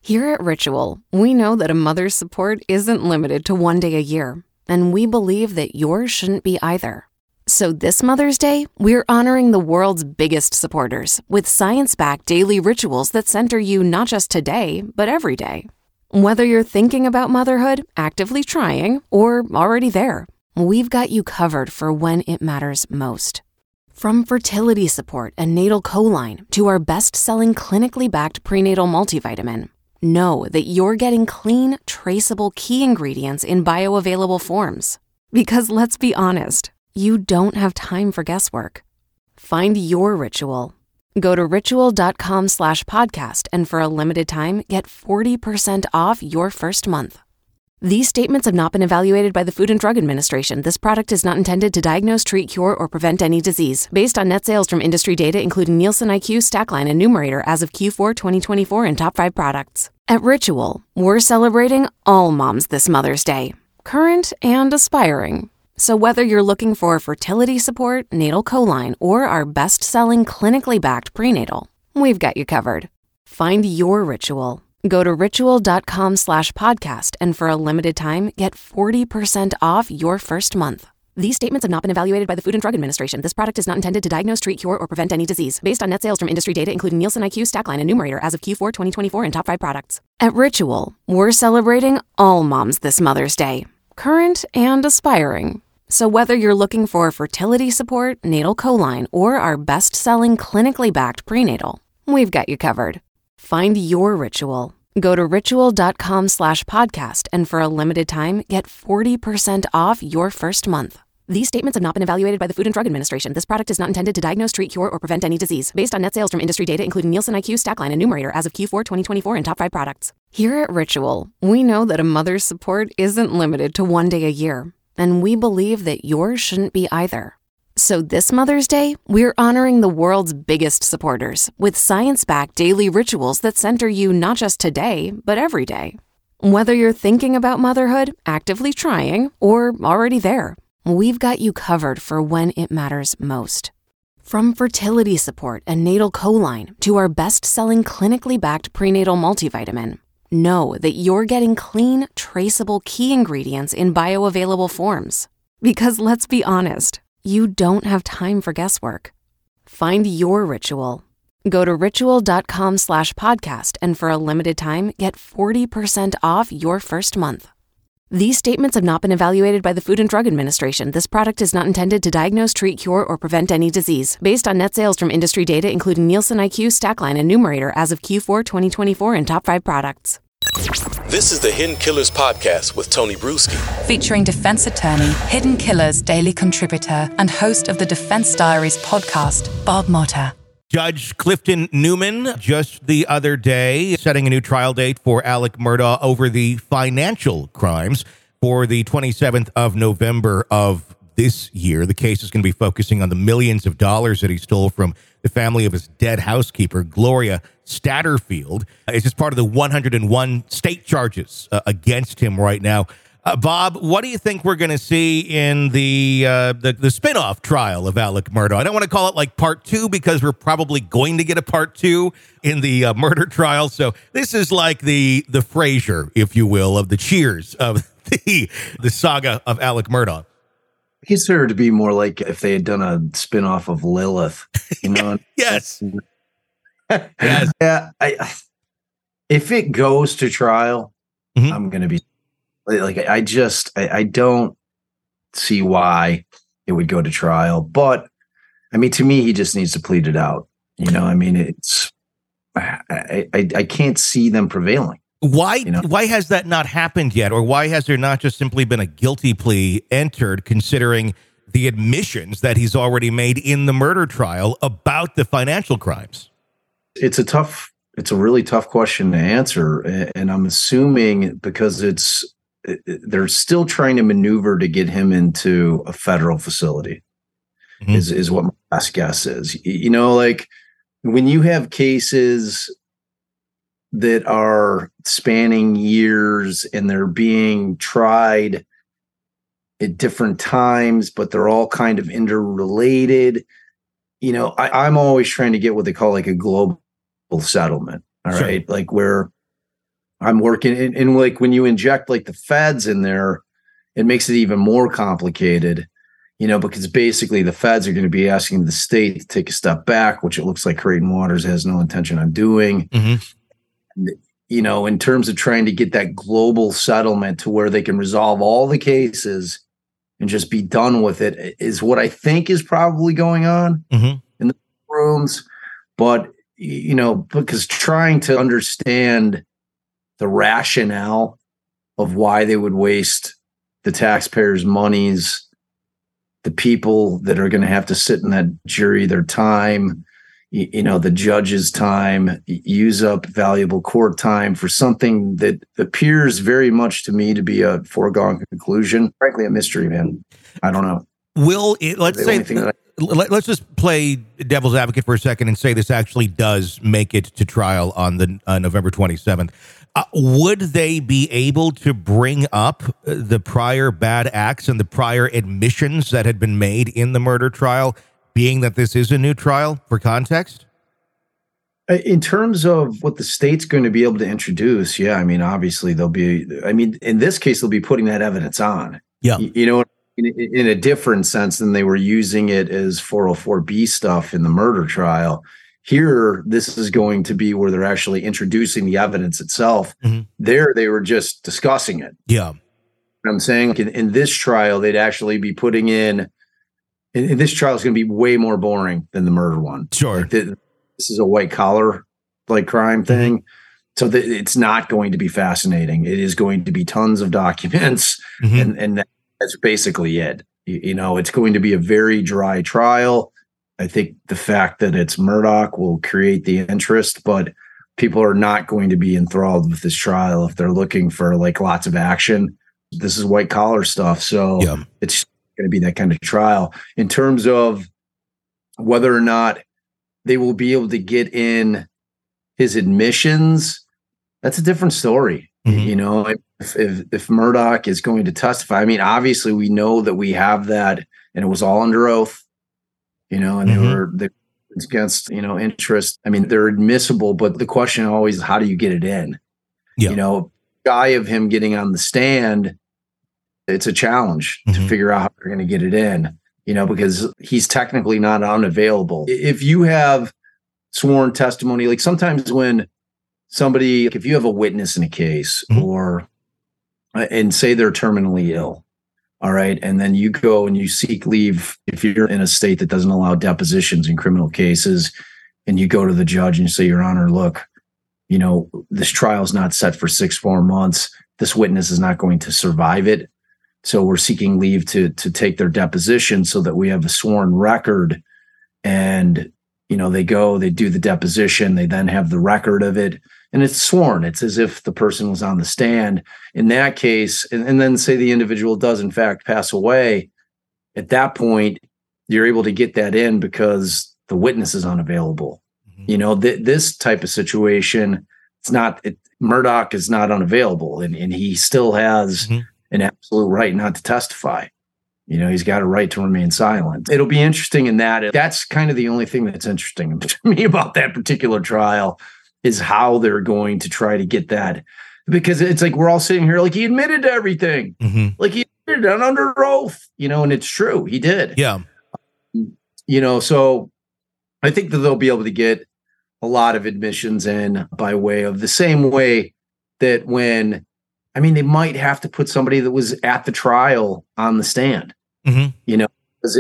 Here at Ritual, we know that a mother's support isn't limited to one day a year, and we believe that yours shouldn't be either. So this Mother's Day, we're honoring the world's biggest supporters with science-backed daily rituals that center you not just today, but every day. Whether you're thinking about motherhood, actively trying, or already there, we've got you covered for when it matters most. From fertility support and natal choline to our best-selling clinically backed prenatal multivitamin, know that you're getting clean, traceable key ingredients in bioavailable forms. Because let's be honest, you don't have time for guesswork. Find your ritual. Go to ritual.com/podcast and for a limited time, get 40% off your first month. These statements have not been evaluated by the Food and Drug Administration. This product is not intended to diagnose, treat, cure, or prevent any disease. Based on net sales from industry data, including Nielsen IQ, Stackline, and Numerator as of Q4 2024 and top 5 products. At Ritual, we're celebrating all moms this Mother's Day, current and aspiring. So whether you're looking for fertility support, natal choline, or our best-selling clinically backed prenatal, we've got you covered. Find your ritual. Go to ritual.com/podcast and for a limited time, get 40% off your first month. These statements have not been evaluated by the Food and Drug Administration. This product is not intended to diagnose, treat, cure, or prevent any disease. Based on net sales from industry data, including Nielsen IQ, Stackline, and Numerator as of Q4 2024 and top 5 products. At Ritual, we're celebrating all moms this Mother's Day, current and aspiring. So whether you're looking for fertility support, natal choline, or our best-selling clinically backed prenatal, we've got you covered. Find your ritual. Go to ritual.com/podcast and for a limited time, get 40% off your first month. These statements have not been evaluated by the Food and Drug Administration. This product is not intended to diagnose, treat, cure, or prevent any disease. Based on net sales from industry data, including Nielsen IQ, Stackline, and Numerator as of Q4 2024 and top 5 products. Here at Ritual, we know that a mother's support isn't limited to one day a year, and we believe that yours shouldn't be either. So this Mother's Day, we're honoring the world's biggest supporters with science-backed daily rituals that center you not just today, but every day. Whether you're thinking about motherhood, actively trying, or already there, we've got you covered for when it matters most. From fertility support and natal choline to our best-selling clinically backed prenatal multivitamin, know that you're getting clean, traceable key ingredients in bioavailable forms. Because let's be honest, you don't have time for guesswork. Find your ritual. Go to ritual.com/podcast and for a limited time, get 40% off your first month. These statements have not been evaluated by the Food and Drug Administration. This product is not intended to diagnose, treat, cure, or prevent any disease. Based on net sales from industry data, including Nielsen IQ, Stackline, and Numerator as of Q4 2024 and top 5 products. This is the Hidden Killers Podcast with Tony Bruschi. Featuring defense attorney, Hidden Killers daily contributor, and host of the Defense Diaries podcast, Bob Motta. Judge Clifton Newman just the other day setting a new trial date for Alec Murdaugh over the financial crimes for the 27th of November of this year. The case is going to be focusing on the millions of dollars that he stole from the family of his dead housekeeper, Gloria Statterfield. It's just part of the 101 state charges against him right now. Bob, what do you think we're going to see in the spin-off trial of Alec Murdaugh? I don't want to call it like part 2 because we're probably going to get a part 2 in the murder trial. So this is like the Frasier, if you will, of the Cheers of the saga of Alec Murdaugh. I consider it to be more like if they had done a spin-off of Lilith, you know? Yes. Yes. Yeah. If it goes to trial, I'm going to be like, I don't see why it would go to trial. But I mean, to me, he just needs to plead it out. You know, I mean, I can't see them prevailing. Why? You know? Why has that not happened yet? Or why has there not just simply been a guilty plea entered, considering the admissions that he's already made in the murder trial about the financial crimes? It's a really tough question to answer. And I'm assuming because they're still trying to maneuver to get him into a federal facility is what my best guess is. You know, like when you have cases that are spanning years and they're being tried at different times, but they're all kind of interrelated. You know, I'm always trying to get what they call like a global settlement. All right. Like where I'm working in like when you inject like the feds in there, it makes it even more complicated, because basically the feds are going to be asking the state to take a step back, which it looks like Creighton Waters has no intention on doing. Mm-hmm. In terms of trying to get that global settlement to where they can resolve all the cases and just be done with it is what I think is probably going on in the rooms. But, because trying to understand the rationale of why they would waste the taxpayers' monies, the people that are going to have to sit in that jury, their time, the judge's time, use up valuable court time for something that appears very much to me to be a foregone conclusion. Frankly, a mystery, man. I don't know. Let's just play devil's advocate for a second and say this actually does make it to trial on the November 27th. Would they be able to bring up the prior bad acts and the prior admissions that had been made in the murder trial, being that this is a new trial, for context? In terms of what the state's going to be able to introduce, yeah, obviously in this case, they'll be putting that evidence on. Yeah. In a different sense than they were using it as 404B stuff in the murder trial. Here, this is going to be where they're actually introducing the evidence itself. Mm-hmm. There, they were just discussing it. Yeah. I'm saying in this trial, they'd actually be putting in this trial is going to be way more boring than the murder one. Sure. This is a white collar crime thing. Mm-hmm. So it's not going to be fascinating. It is going to be tons of documents and that's basically it. It's going to be a very dry trial. I think the fact that it's Murdaugh will create the interest, but people are not going to be enthralled with this trial if they're looking for lots of action. This is white collar stuff. So It's going to be that kind of trial. In terms of whether or not they will be able to get in his admissions, that's a different story. Mm-hmm. If Murdaugh is going to testify, obviously we know that we have that, and it was all under oath, and they against, interest. They're admissible, but the question always is, how do you get it in? Yeah. Guy of him getting on the stand, it's a challenge to figure out how they're going to get it in, because he's technically not unavailable. If you have sworn testimony, sometimes when somebody, if you have a witness in a case and say they're terminally ill, all right, and then you go and you seek leave, if you're in a state that doesn't allow depositions in criminal cases, and you go to the judge and you say, Your Honor, look, this trial is not set for 6 more months. This witness is not going to survive it. So we're seeking leave to take their deposition so that we have a sworn record. And, they do the deposition. They then have the record of it. And it's sworn. It's as if the person was on the stand. In that case, and then say the individual does, in fact, pass away. At that point, you're able to get that in because the witness is unavailable. Mm-hmm. This type of situation, Murdaugh is not unavailable. And he still has an absolute right not to testify. He's got a right to remain silent. It'll be interesting in that. That's kind of the only thing that's interesting to me about that particular trial is how they're going to try to get that. Because it's we're all sitting here he admitted to everything. Mm-hmm. He admitted it under oath, and it's true. He did. Yeah. So I think that they'll be able to get a lot of admissions in by way of the same way that they might have to put somebody that was at the trial on the stand, because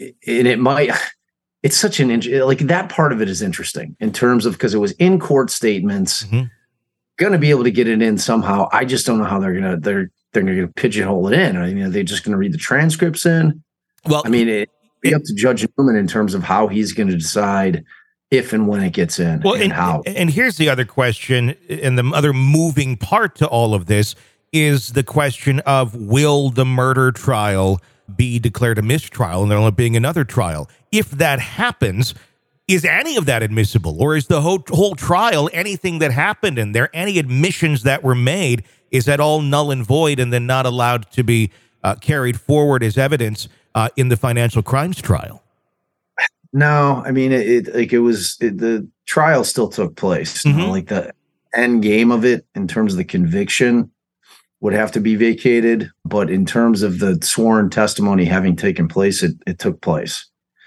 it's such an that part of it is interesting in terms of, because it was in court statements, going to be able to get it in somehow. I just don't know how they're going to pigeonhole it in. Are they just going to read the transcripts in? Well, it'd be up to Judge Newman in terms of how he's going to decide if and when it gets in, and how. And here's the other question, and the other moving part to all of this is the question of, will the murder trial be declared a mistrial and there will being another trial? If that happens, is any of that admissible, or is the whole trial, anything that happened in there, any admissions that were made, is that all null and void and then not allowed to be carried forward as evidence in the financial crimes trial? No, the trial still took place. end game of it in terms of the conviction would have to be vacated. But in terms of the sworn testimony having taken place, it took place.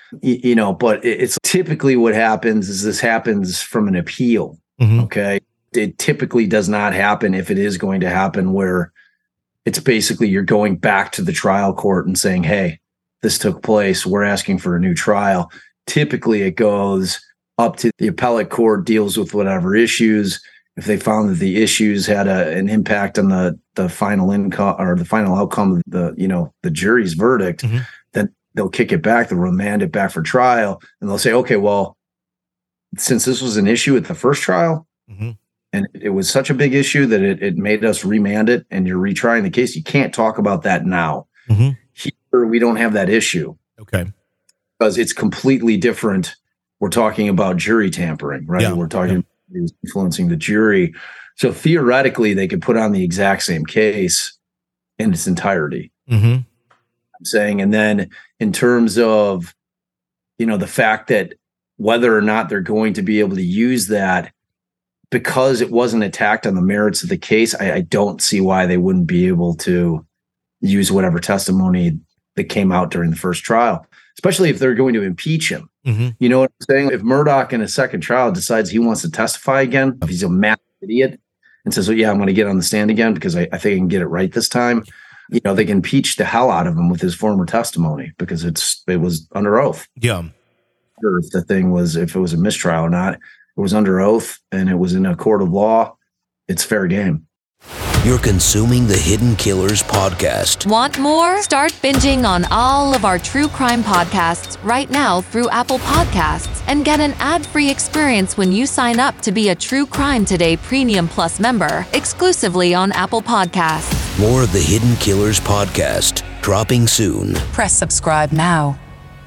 But it's typically what happens is this happens from an appeal. Okay. It typically does not happen, if it is going to happen, where it's basically you're going back to the trial court and saying, hey, this took place, we're asking for a new trial. Typically it goes up to the appellate court, deals with whatever issues. If they found that the issues had an impact on the final income or the final outcome of the jury's verdict, then they'll kick it back, they'll remand it back for trial, and they'll say, okay, well, since this was an issue at the first trial, and it was such a big issue that it made us remand it, and you're retrying the case, you can't talk about that now. Here, we don't have that issue. Okay. Because it's completely different. We're talking about jury tampering, right? Yeah. We're talking about influencing the jury. So theoretically, they could put on the exact same case in its entirety. I'm saying, and then in terms of, the fact that whether or not they're going to be able to use that, because it wasn't attacked on the merits of the case, I don't see why they wouldn't be able to use whatever testimony that came out during the first trial, especially if they're going to impeach him. You know what I'm saying? If Murdaugh in a second trial decides he wants to testify again, if he's a mad idiot and says, well, yeah, I'm going to get on the stand again because I think I can get it right this time, they can impeach the hell out of him with his former testimony because it was under oath. Yeah. Or if it was a mistrial or not, it was under oath and it was in a court of law, it's fair game. You're consuming the Hidden Killers podcast. Want more? Start binging on all of our true crime podcasts right now through Apple Podcasts and get an ad-free experience when you sign up to be a True Crime Today Premium Plus member exclusively on Apple Podcasts. More of the Hidden Killers podcast dropping soon. Press subscribe now.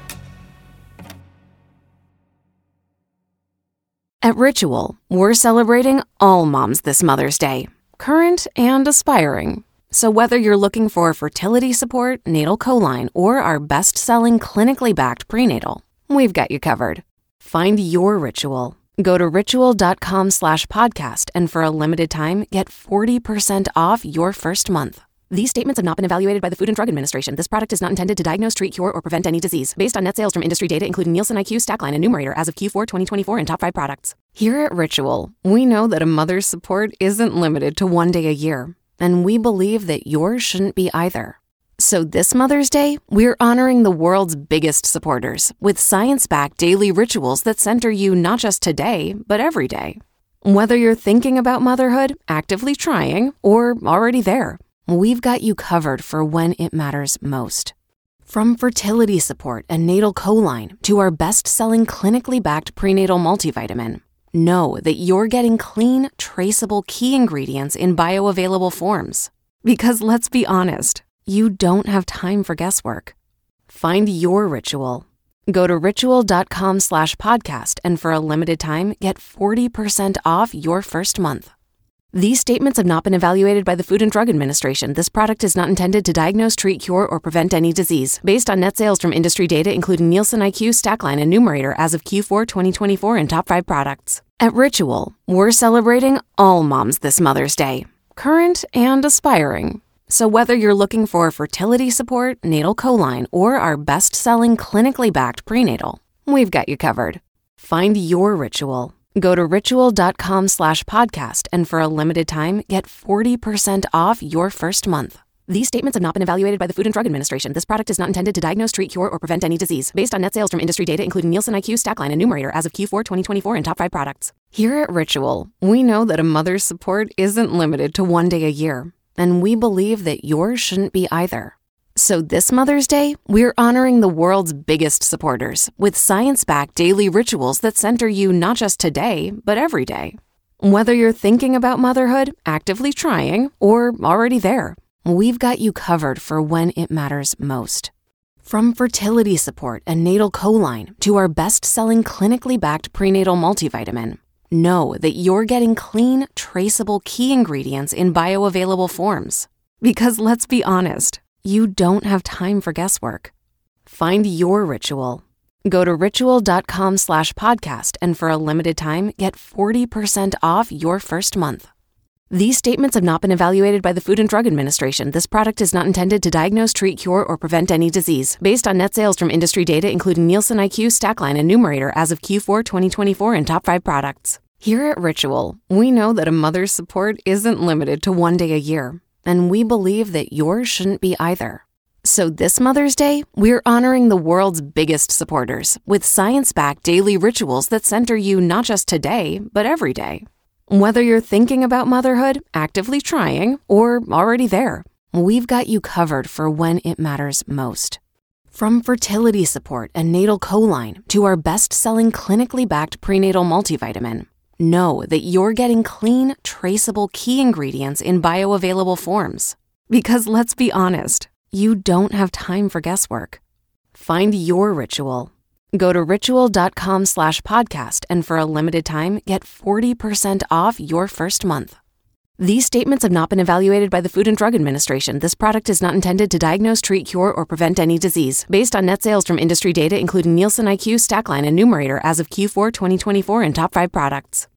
At Ritual, we're celebrating all moms this Mother's Day, current and aspiring. So whether you're looking for fertility support, natal choline, or our best-selling clinically backed prenatal, we've got you covered. Find your Ritual. Go to ritual.com/podcast and for a limited time, get 40% off your first month. These statements have not been evaluated by the Food and Drug Administration. This product is not intended to diagnose, treat, cure, or prevent any disease. Based on net sales from industry data, including Nielsen IQ, Stackline, and Numerator as of Q4 2024 and top 5 products. Here at Ritual, we know that a mother's support isn't limited to one day a year, and we believe that yours shouldn't be either. So this Mother's Day, we're honoring the world's biggest supporters with science-backed daily rituals that center you not just today, but every day. Whether you're thinking about motherhood, actively trying, or already there, we've got you covered for when it matters most. From fertility support and natal choline to our best-selling clinically backed prenatal multivitamin, know that you're getting clean, traceable key ingredients in bioavailable forms. Because let's be honest, you don't have time for guesswork. Find your Ritual. Go to ritual.com/podcast and for a limited time, get 40% off your first month. These statements have not been evaluated by the Food and Drug Administration. This product is not intended to diagnose, treat, cure, or prevent any disease. Based on net sales from industry data, including Nielsen IQ, Stackline, and Numerator as of Q4 2024 and top 5 products. At Ritual, we're celebrating all moms this Mother's Day, current and aspiring. So whether you're looking for fertility support, natal choline, or our best-selling clinically backed prenatal, we've got you covered. Find your Ritual. Go to ritual.com/podcast and for a limited time, get 40% off your first month. These statements have not been evaluated by the Food and Drug Administration. This product is not intended to diagnose, treat, cure, or prevent any disease. Based on net sales from industry data, including Nielsen IQ, Stackline, and Numerator as of Q4 2024 and top 5 products. Here at Ritual, we know that a mother's support isn't limited to one day a year, and we believe that yours shouldn't be either. So this Mother's Day, we're honoring the world's biggest supporters with science-backed daily rituals that center you not just today, but every day. Whether you're thinking about motherhood, actively trying, or already there, we've got you covered for when it matters most. From fertility support and natal choline to our best-selling clinically backed prenatal multivitamin, know that you're getting clean, traceable key ingredients in bioavailable forms. Because let's be honest, you don't have time for guesswork. Find your Ritual. Go to ritual.com/podcast and for a limited time, get 40% off your first month. These statements have not been evaluated by the Food and Drug Administration. This product is not intended to diagnose, treat, cure, or prevent any disease. Based on net sales from industry data, including Nielsen IQ, Stackline, and Numerator as of Q4 2024 and top 5 products. Here at Ritual, we know that a mother's support isn't limited to one day a year, and we believe that yours shouldn't be either. So this Mother's Day, we're honoring the world's biggest supporters with science-backed daily rituals that center you not just today, but every day. Whether you're thinking about motherhood, actively trying, or already there, we've got you covered for when it matters most. From fertility support and natal choline to our best-selling clinically backed prenatal multivitamin, know that you're getting clean, traceable key ingredients in bioavailable forms. Because let's be honest, you don't have time for guesswork. Find your ritual. Go to ritual.com/podcast and for a limited time, get 40% off your first month. These statements have not been evaluated by the Food and Drug Administration. This product is not intended to diagnose, treat, cure, or prevent any disease. Based on net sales from industry data, including Nielsen IQ, Stackline, and Numerator as of Q4 2024 and top 5 products.